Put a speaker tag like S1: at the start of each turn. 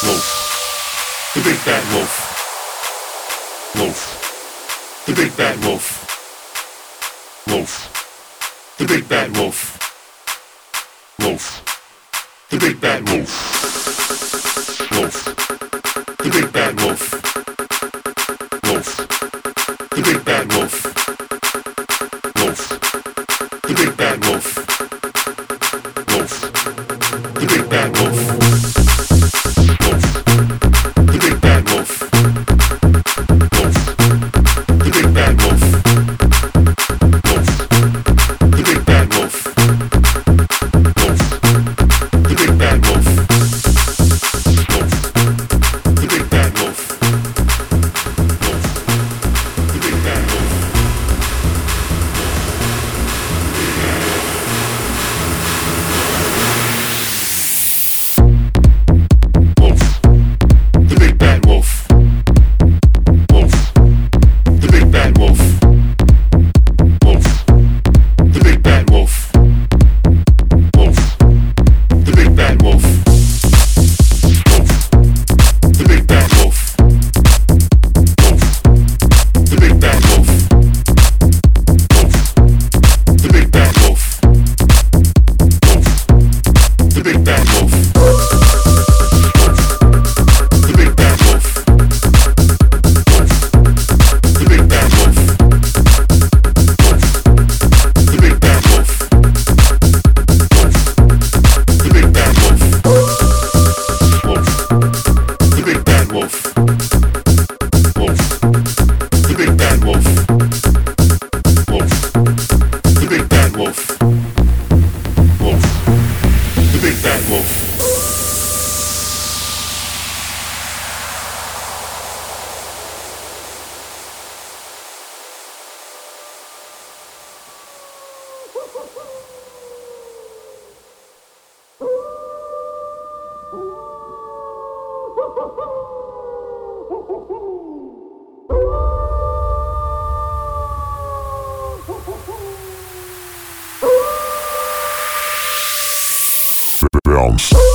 S1: Wolf, the big bad wolf, wolf, the big bad wolf, wolf, the big bad wolf, wolf, the big bad wolf, wolf, the big bad wolf, wolf, the big bad wolf, wolf, the big bad wolf, wolf, the big bad wolf.
S2: Bounce.